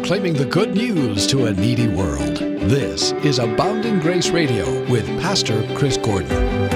proclaiming the good news to a needy world. This is Abounding Grace Radio with Pastor Chris Gordon.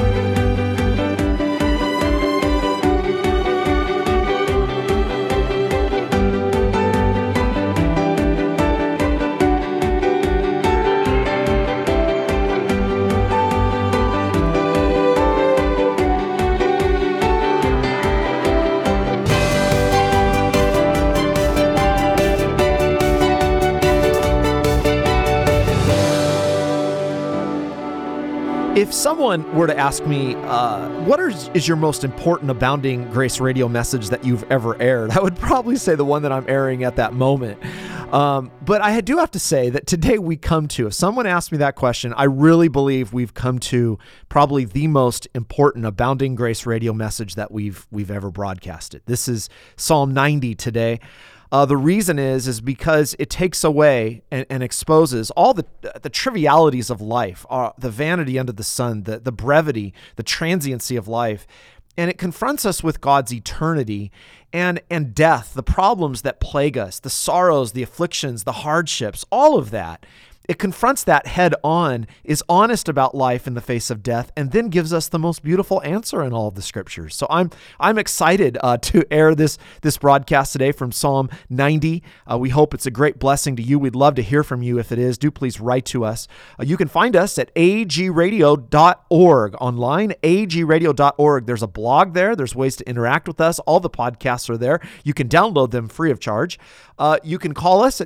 If someone were to ask me, what is your most important Abounding Grace Radio message that you've ever aired, I would probably say the one that I'm airing at that moment. But I do have to say that today if someone asked me that question, I really believe we've come to probably the most important Abounding Grace Radio message that we've ever broadcasted. This is Psalm 90 today. The reason is because it takes away and exposes all the trivialities of life, the vanity under the sun, the brevity, the transiency of life. And it confronts us with God's eternity and death, the problems that plague us, the sorrows, the afflictions, the hardships, all of that. It confronts that head on, is honest about life in the face of death, and then gives us the most beautiful answer in all of the scriptures. So I'm excited to air this broadcast today from Psalm 90. We hope it's a great blessing to you. We'd love to hear from you. If it is, do please write to us. You can find us at agradio.org online, agradio.org. There's a blog there. There's ways to interact with us. All the podcasts are there. You can download them free of charge. You can call us at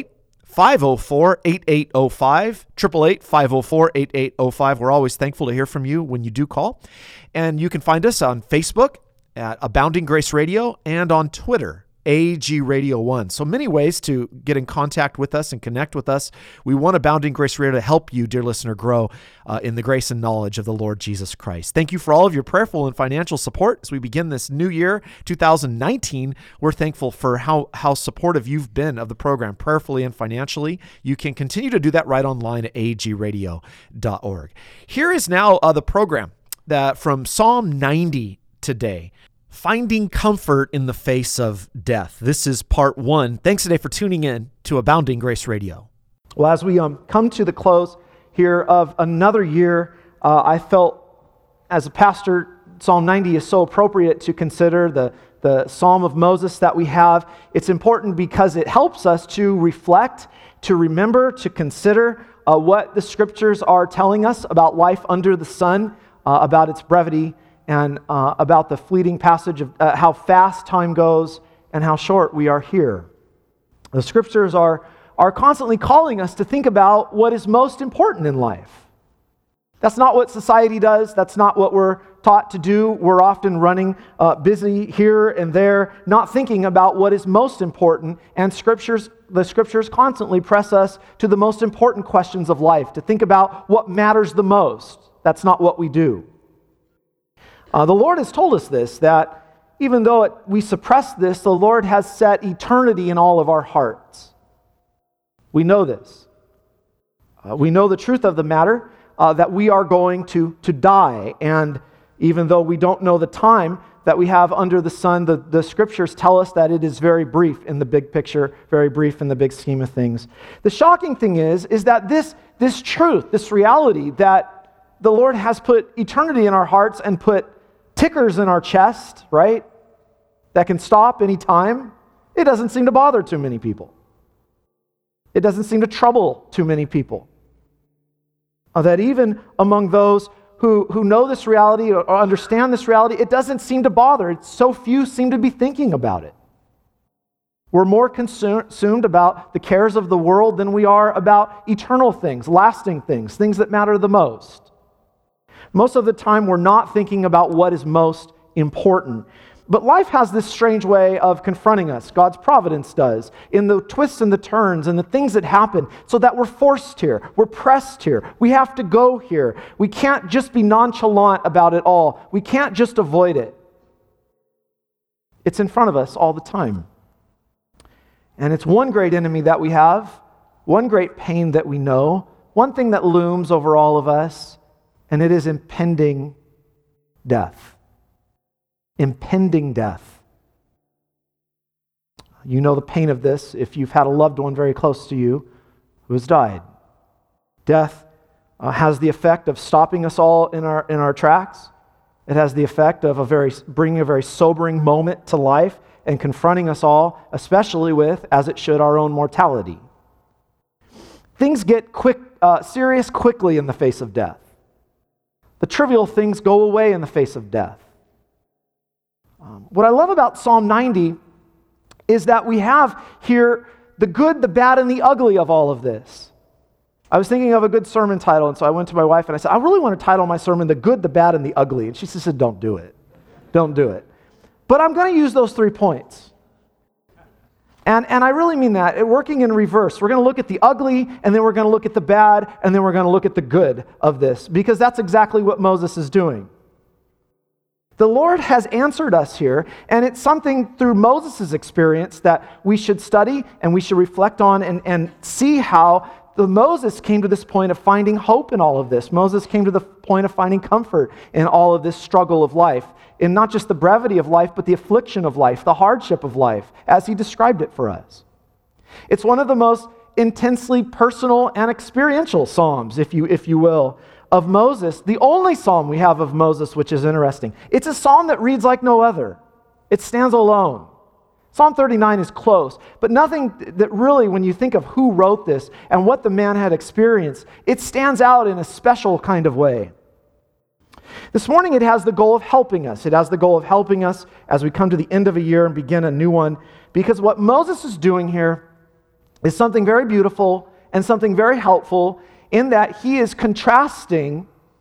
888-504-8805, 888-504-8805. We're always thankful to hear from you when you do call. And you can find us on Facebook at Abounding Grace Radio and on Twitter, AG Radio 1. So many ways to get in contact with us and connect with us. We want Abounding Grace Radio to help you, dear listener, grow in the grace and knowledge of the Lord Jesus Christ. Thank you for all of your prayerful and financial support as we begin this new year, 2019. We're thankful for how supportive you've been of the program, prayerfully and financially. You can continue to do that right online at agradio.org. Here is now the program that from Psalm 90 today. Finding comfort in the face of death. This is part one. Thanks today for tuning in to Abounding Grace Radio. Well, as we come to the close here of another year, I felt as a pastor, Psalm 90 is so appropriate to consider the Psalm of Moses that we have. It's important because it helps us to reflect, to remember, to consider what the scriptures are telling us about life under the sun, about its brevity, and about the fleeting passage of how fast time goes and how short we are here. The scriptures are constantly calling us to think about what is most important in life. That's not what society does. That's not what we're taught to do. We're often running busy here and there, not thinking about what is most important. And the scriptures constantly press us to the most important questions of life, to think about what matters the most. That's not what we do. The Lord has told us this, that even though we suppress this, the Lord has set eternity in all of our hearts. We know this. We know the truth of the matter, that we are going to die. And even though we don't know the time that we have under the sun, the scriptures tell us that it is very brief in the big picture, very brief in the big scheme of things. The shocking thing is that this truth, this reality that the Lord has put eternity in our hearts and put tickers in our chest, right? That can stop any time. It doesn't seem to bother too many people. It doesn't seem to trouble too many people. That even among those who know this reality or understand this reality, it doesn't seem to bother. So few seem to be thinking about it. We're more consumed about the cares of the world than we are about eternal things, lasting things that matter the most. Most of the time, we're not thinking about what is most important. But life has this strange way of confronting us. God's providence does, in the twists and the turns and the things that happen, so that we're forced here. We're pressed here. We have to go here. We can't just be nonchalant about it all. We can't just avoid it. It's in front of us all the time. And it's one great enemy that we have, one great pain that we know, one thing that looms over all of us, and it is impending death. Impending death. You know the pain of this if you've had a loved one very close to you who has died. Death has the effect of stopping us all in our tracks. It has the effect of bringing a very sobering moment to life and confronting us all, especially with, as it should, our own mortality. Things get serious quickly in the face of death. The trivial things go away in the face of death. What I love about Psalm 90 is that we have here the good, the bad, and the ugly of all of this. I was thinking of a good sermon title, and so I went to my wife and I said, I really want to title my sermon, The Good, the Bad, and the Ugly. And she said, don't do it. Don't do it. But I'm going to use those 3 points. And I really mean that, working in reverse. We're going to look at the ugly, and then we're going to look at the bad, and then we're going to look at the good of this, because that's exactly what Moses is doing. The Lord has answered us here, and it's something through Moses' experience that we should study and we should reflect on and see how Moses came to this point of finding hope in all of this. Moses came to the point of finding comfort in all of this struggle of life, in not just the brevity of life, but the affliction of life, the hardship of life, as he described it for us. It's one of the most intensely personal and experiential psalms, if you will, of Moses. The only psalm we have of Moses, which is interesting. It's a psalm that reads like no other. It stands alone. Psalm 39 is close, but nothing that really, when you think of who wrote this and what the man had experienced, it stands out in a special kind of way. This morning it has the goal of helping us. It has the goal of helping us as we come to the end of a year and begin a new one, because what Moses is doing here is something very beautiful and something very helpful in that he is contrasting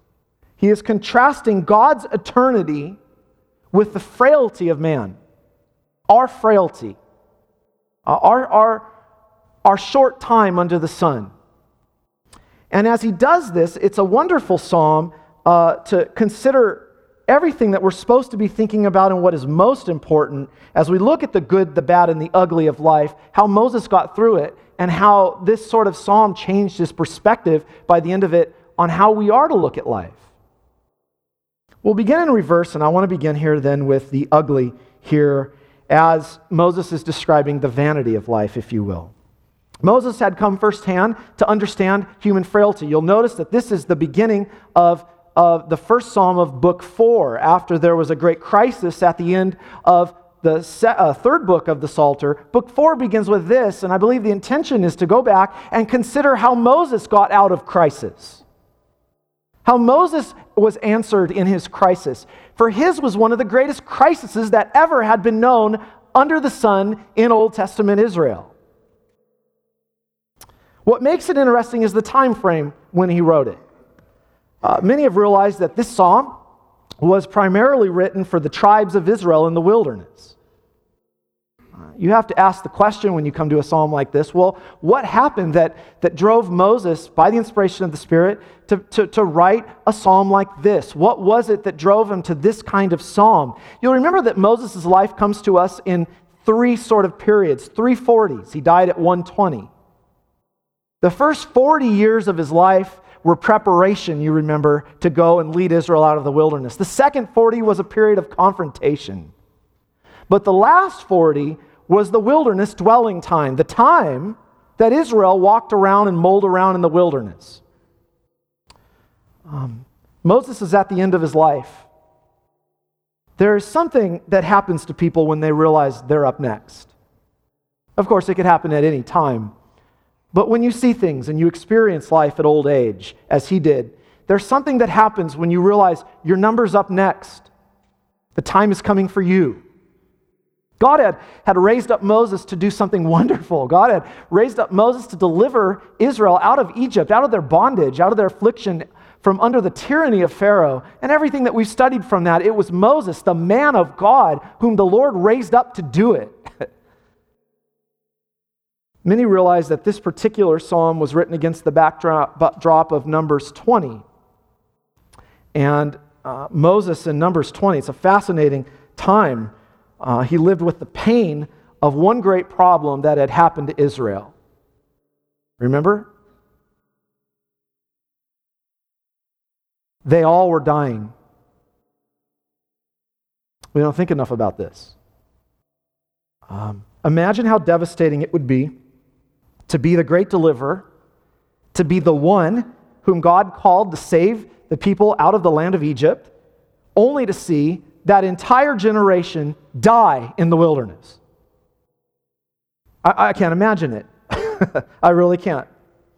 God's eternity with the frailty of man. Our frailty, our short time under the sun. And as he does this, it's a wonderful psalm to consider everything that we're supposed to be thinking about and what is most important as we look at the good, the bad, and the ugly of life, how Moses got through it, and how this sort of psalm changed his perspective by the end of it on how we are to look at life. We'll begin in reverse, and I want to begin here then with the ugly here, as Moses is describing the vanity of life, if you will. Moses had come firsthand to understand human frailty. You'll notice that this is the beginning of the first psalm of book 4, after there was a great crisis at the end of the third book of the Psalter. Book 4 begins with this, and I believe the intention is to go back and consider how Moses got out of crisis. How Moses was answered in his crisis. For his was one of the greatest crises that ever had been known under the sun in Old Testament Israel. What makes it interesting is the time frame when he wrote it. Many have realized that this psalm was primarily written for the tribes of Israel in the wilderness. You have to ask the question when you come to a psalm like this, well, what happened that drove Moses, by the inspiration of the Spirit, to write a psalm like this? What was it that drove him to this kind of psalm? You'll remember that Moses' life comes to us in 3 sort of periods, 3 40s. He died at 120. The first 40 years of his life were preparation, you remember, to go and lead Israel out of the wilderness. The second 40 was a period of confrontation. But the last 40 was the wilderness dwelling time, the time that Israel walked around and mulled around in the wilderness. Moses is at the end of his life. There is something that happens to people when they realize they're up next. Of course, it could happen at any time. But when you see things and you experience life at old age, as he did, there's something that happens when you realize your number's up next. The time is coming for you. God had raised up Moses to do something wonderful. God had raised up Moses to deliver Israel out of Egypt, out of their bondage, out of their affliction, from under the tyranny of Pharaoh. And everything that we've studied from that, it was Moses, the man of God, whom the Lord raised up to do it. Many realize that this particular psalm was written against the backdrop of Numbers 20. And Moses in Numbers 20, it's a fascinating time. He lived with the pain of one great problem that had happened to Israel. Remember? They all were dying. We don't think enough about this. Imagine how devastating it would be to be the great deliverer, to be the one whom God called to save the people out of the land of Egypt, only to see that entire generation die in the wilderness. I can't imagine it. I really can't.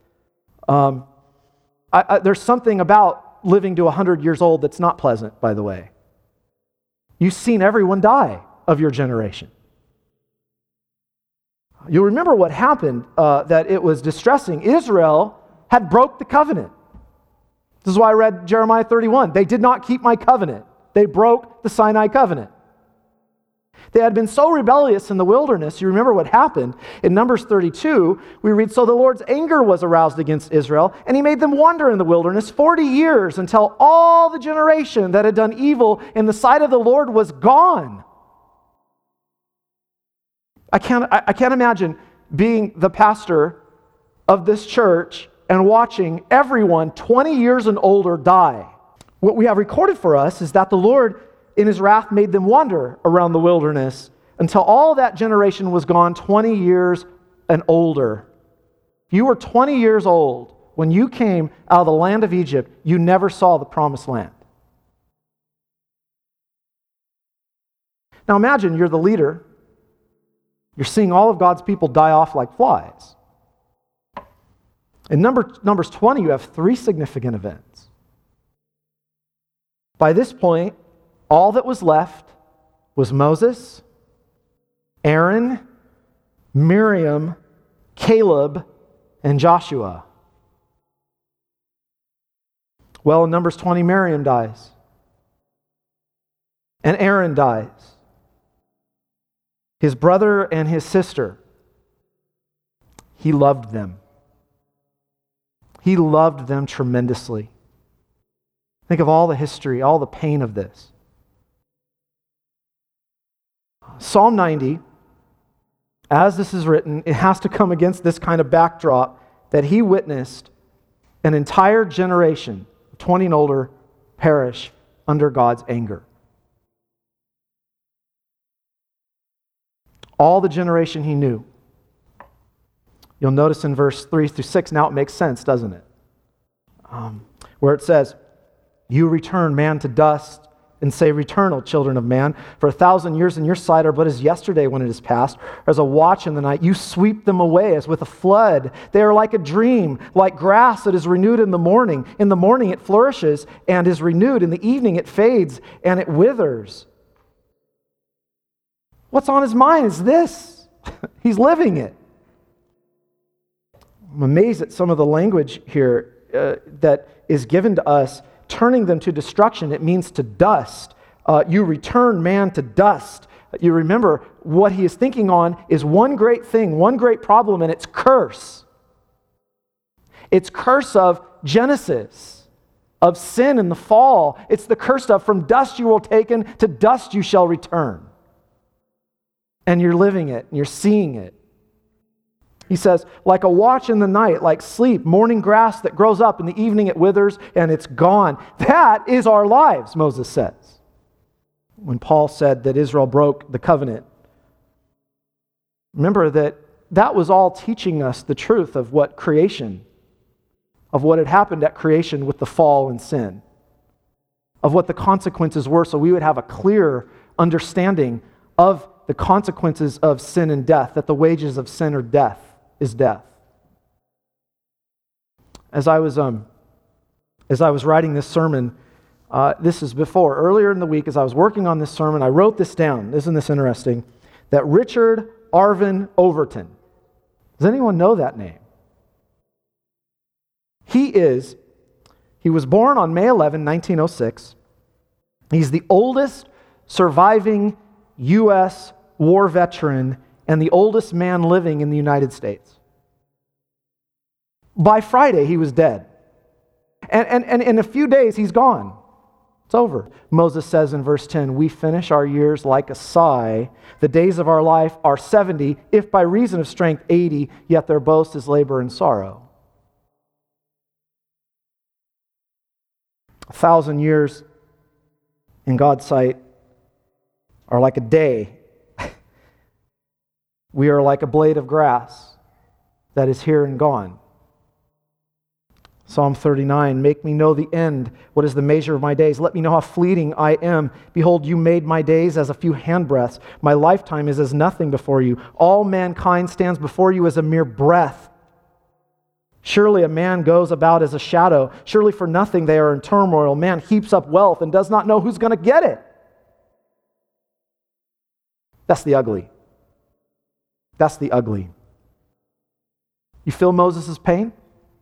There's something about living to 100 years old that's not pleasant, by the way. You've seen everyone die of your generation. You'll remember what happened, that it was distressing. Israel had broke the covenant. This is why I read Jeremiah 31. They did not keep my covenant. They broke the Sinai covenant. They had been so rebellious in the wilderness. You remember what happened. In Numbers 32, we read, so the Lord's anger was aroused against Israel, and he made them wander in the wilderness 40 years until all the generation that had done evil in the sight of the Lord was gone. I can't imagine being the pastor of this church and watching everyone 20 years and older die. What we have recorded for us is that the Lord, in his wrath, made them wander around the wilderness until all that generation was gone 20 years and older. If you were 20 years old when you came out of the land of Egypt, you never saw the promised land. Now imagine you're the leader. You're seeing all of God's people die off like flies. In Numbers 20, you have three significant events. By this point, all that was left was Moses, Aaron, Miriam, Caleb, and Joshua. Well, in Numbers 20, Miriam dies. And Aaron dies. His brother and his sister. He loved them. He loved them tremendously. Think of all the history, all the pain of this. Psalm 90, as this is written, it has to come against this kind of backdrop that he witnessed an entire generation, 20 and older, perish under God's anger. All the generation he knew. You'll notice in verse 3 through 6, now it makes sense, doesn't it? Where it says, you return man to dust, and say, return, O children of man, for 1,000 years in your sight are but as yesterday when it is past, or as a watch in the night. You sweep them away as with a flood. They are like a dream, like grass that is renewed in the morning. In the morning it flourishes and is renewed. In the evening it fades and it withers. What's on his mind is this. He's living it. I'm amazed at some of the language here that is given to us. Turning them to destruction, it means to dust. You return man to dust. You remember what he is thinking on is one great thing, one great problem, and it's curse. It's curse of Genesis, of sin and the fall. It's the curse of from dust you will taken, to dust you shall return. And you're living it, and you're seeing it. He says, like a watch in the night, like sleep, morning grass that grows up, in the evening it withers and it's gone. That is our lives, Moses says. When Paul said that Israel broke the covenant, remember that was all teaching us the truth of what creation, of what had happened at creation with the fall and sin, of what the consequences were, so we would have a clear understanding of the consequences of sin and death, that the wages of sin or death is death. As I was writing this sermon, this is before, earlier in the week, as I was working on this sermon, I wrote this down. Isn't this interesting? That Richard Arvin Overton. Does anyone know that name? He was born on May 11, 1906. He's the oldest surviving U.S. war veteran and the oldest man living in the United States. By Friday, he was dead. And in a few days, he's gone. It's over. Moses says in verse 10, we finish our years like a sigh. The days of our life are 70, if by reason of strength 80, yet their boast is labor and sorrow. 1,000 years in God's sight are like a day. We are like a blade of grass that is here and gone. Psalm 39, make me know the end. What is the measure of my days? Let me know how fleeting I am. Behold, you made my days as a few handbreadths. My lifetime is as nothing before you. All mankind stands before you as a mere breath. Surely a man goes about as a shadow. Surely for nothing they are in turmoil. Man heaps up wealth and does not know who's going to get it. That's the ugly. That's the ugly. You feel Moses' pain?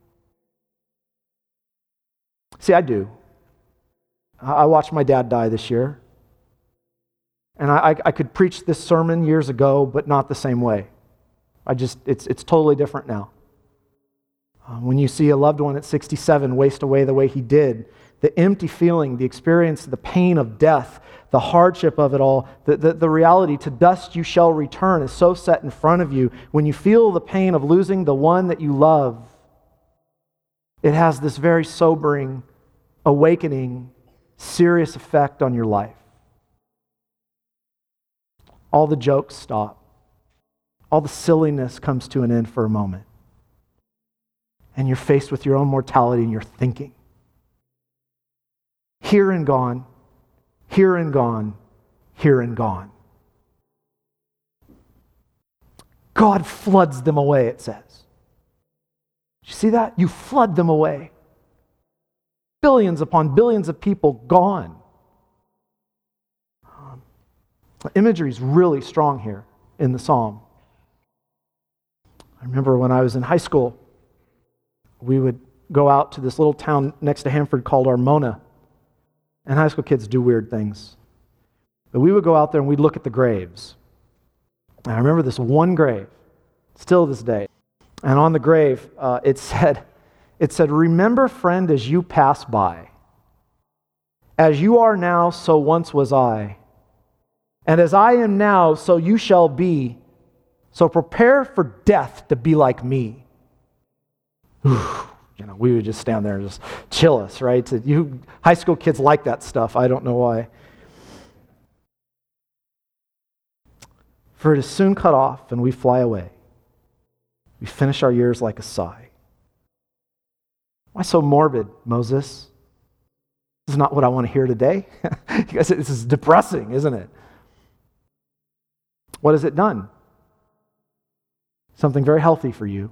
See, I do. I watched my dad die this year. And I could preach this sermon years ago, but not the same way. It's totally different now. When you see a loved one at 67 waste away the way he did, the empty feeling, the experience, the pain of death, the hardship of it all, the reality, to dust you shall return, is so set in front of you. When you feel the pain of losing the one that you love, it has this very sobering, awakening, serious effect on your life. All the jokes stop. All the silliness comes to an end for a moment. And you're faced with your own mortality and you're thinking. Here and gone, here and gone, here and gone. God floods them away, it says. You see that? You flood them away. Billions upon billions of people gone. The imagery is really strong here in the psalm. I remember when I was in high school, we would go out to this little town next to Hanford called Armona. And high school kids do weird things. But we would go out there and we'd look at the graves. And I remember this one grave, still this day. And on the grave, it said, remember, friend, as you pass by. As you are now, so once was I. And as I am now, so you shall be. So prepare for death to be like me. We would just stand there and just chill us, right? You high school kids like that stuff. I don't know why. For it is soon cut off, and we fly away. We finish our years like a sigh. Why so morbid, Moses? This is not what I want to hear today. You guys, this is depressing, isn't it? What has it done? Something very healthy for you.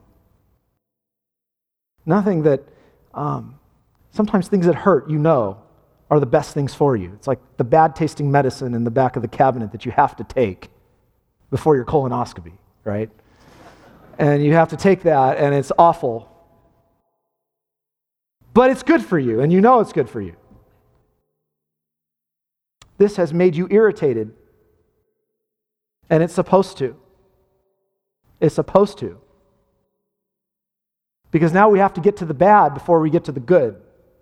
Nothing that, sometimes things that hurt, are the best things for you. It's like the bad tasting medicine in the back of the cabinet that you have to take before your colonoscopy, right? And you have to take that, and it's awful. But it's good for you, and you know it's good for you. This has made you irritated. And it's supposed to. It's supposed to. Because now we have to get to the bad before we get to the good.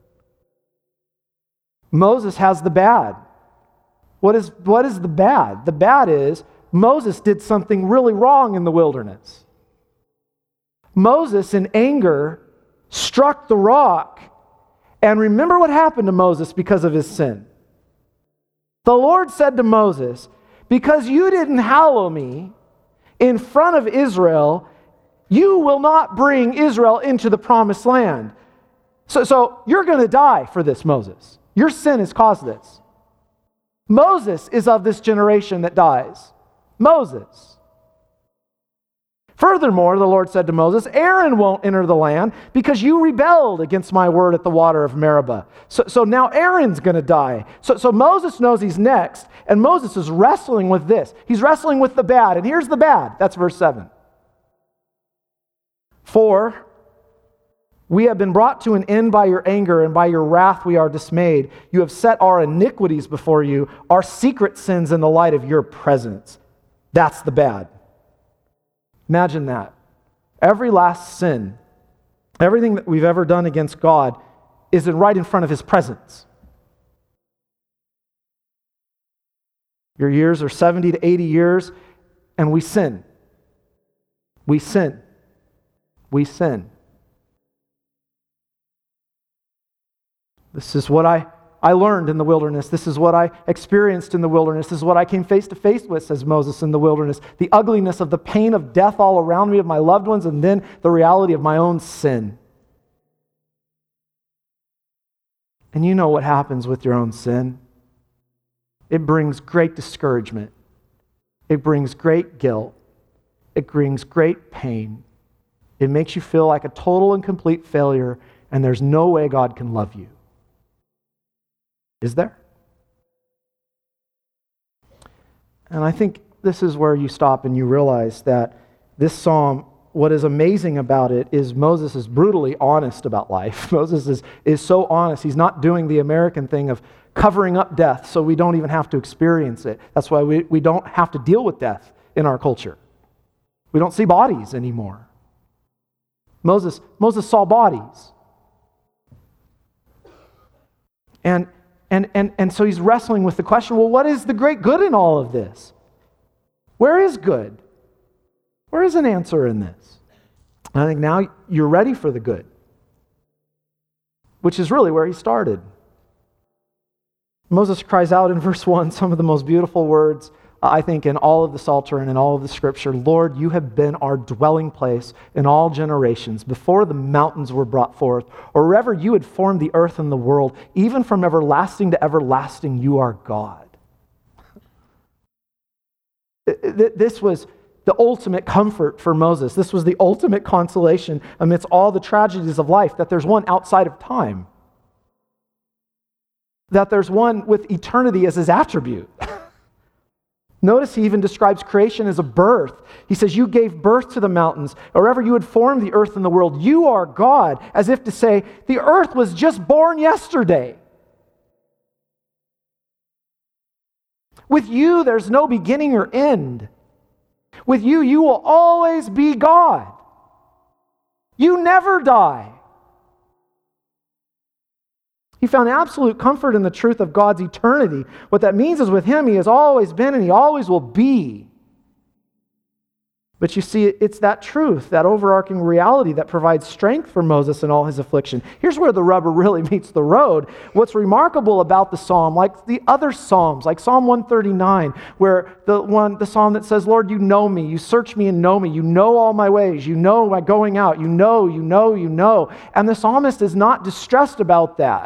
Moses has the bad. What is the bad? The bad is Moses did something really wrong in the wilderness. Moses, in anger, struck the rock. And remember what happened to Moses because of his sin. The Lord said to Moses, because you didn't hallow me in front of Israel, you will not bring Israel into the promised land. So you're going to die for this, Moses. Your sin has caused this. Moses is of this generation that dies. Moses. Furthermore, the Lord said to Moses, Aaron won't enter the land because you rebelled against my word at the water of Meribah. So now Aaron's going to die. So Moses knows he's next, and Moses is wrestling with this. He's wrestling with the bad, and here's the bad. That's verse 7. For we have been brought to an end by your anger, and by your wrath we are dismayed. You have set our iniquities before you, our secret sins in the light of your presence. That's the bad. Imagine that. Every last sin, everything that we've ever done against God is right in front of his presence. Your years are 70 to 80 years, and we sin. We sin. We sin. This is what I I learned in the wilderness. This is what I experienced in the wilderness. This is what I came face to face with, says Moses in the wilderness. The ugliness of the pain of death all around me, of my loved ones, and then the reality of my own sin. And you know what happens with your own sin. It brings great discouragement. It brings great guilt. It brings great pain. It makes you feel like a total and complete failure, and there's no way God can love you. Is there? And I think this is where you stop and you realize that this psalm, what is amazing about it is Moses is brutally honest about life. Moses is so honest. He's not doing the American thing of covering up death so we don't even have to experience it. That's why we don't have to deal with death in our culture. We don't see bodies anymore. Moses saw bodies. And so he's wrestling with the question, well, what is the great good in all of this? Where is good? Where is an answer in this? And I think now you're ready for the good, which is really where he started. Moses cries out in verse 1 some of the most beautiful words, I think, in all of the Psalter and in all of the Scripture. Lord, you have been our dwelling place in all generations, before the mountains were brought forth, or wherever you had formed the earth and the world. Even from everlasting to everlasting, you are God. This was the ultimate comfort for Moses. This was the ultimate consolation amidst all the tragedies of life, that there's one outside of time, that there's one with eternity as his attribute. Notice he even describes creation as a birth. He says, you gave birth to the mountains, or wherever you had formed the earth and the world. You are God, as if to say, the earth was just born yesterday. With you, there's no beginning or end. With you, you will always be God. You never die. He found absolute comfort in the truth of God's eternity. What that means is with him, he has always been and he always will be. But you see, it's that truth, that overarching reality that provides strength for Moses in all his affliction. Here's where the rubber really meets the road. What's remarkable about the psalm, like the other psalms, like Psalm 139, where the psalm that says, Lord, you know me, you search me and know me, you know all my ways, you know my going out, you know. And the psalmist is not distressed about that.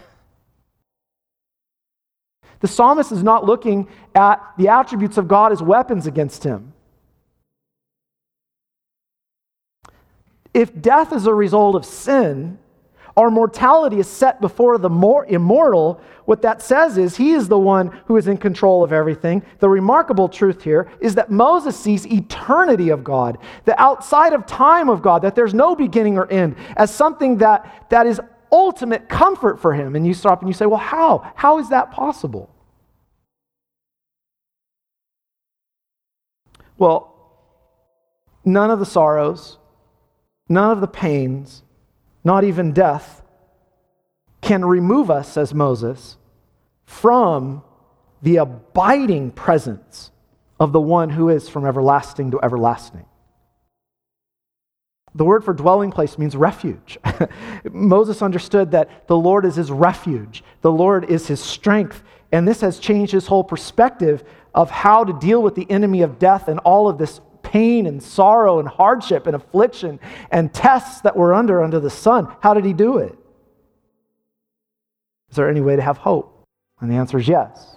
The psalmist is not looking at the attributes of God as weapons against him. If death is a result of sin, our mortality is set before the more immortal. What that says is he is the one who is in control of everything. The remarkable truth here is that Moses sees eternity of God, the outside of time of God, that there's no beginning or end, as something that is ultimate comfort for him. And you stop and you say, well, how? How is that possible? Well, none of the sorrows, none of the pains, not even death, can remove us, says Moses, from the abiding presence of the one who is from everlasting to everlasting. The word for dwelling place means refuge. Moses understood that the Lord is his refuge. The Lord is his strength. And this has changed his whole perspective of how to deal with the enemy of death and all of this pain and sorrow and hardship and affliction and tests that we're under the sun. How did he do it? Is there any way to have hope? And the answer is yes.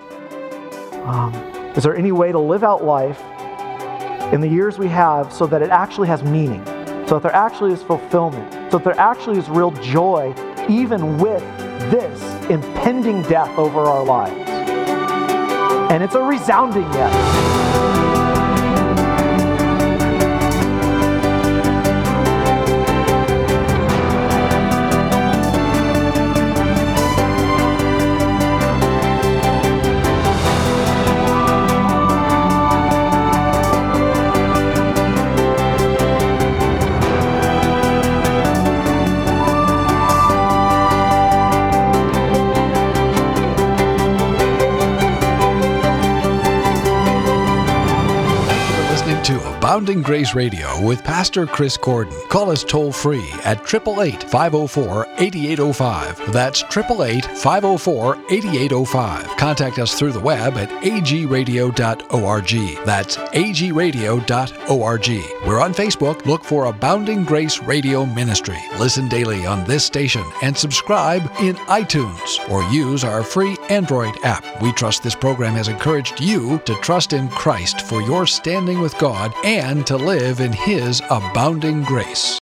Is there any way to live out life in the years we have so that it actually has meaning, so that there actually is fulfillment, so that there actually is real joy, even with this impending death over our lives? And it's a resounding yes. Abounding Grace Radio with Pastor Chris Gordon. Call us toll-free at 888-504-8805. That's 888-504-8805. Contact us through the web at agradio.org. That's agradio.org. We're on Facebook. Look for Abounding Grace Radio Ministry. Listen daily on this station and subscribe in iTunes or use our free Android app. We trust this program has encouraged you to trust in Christ for your standing with God and to live in His abounding grace.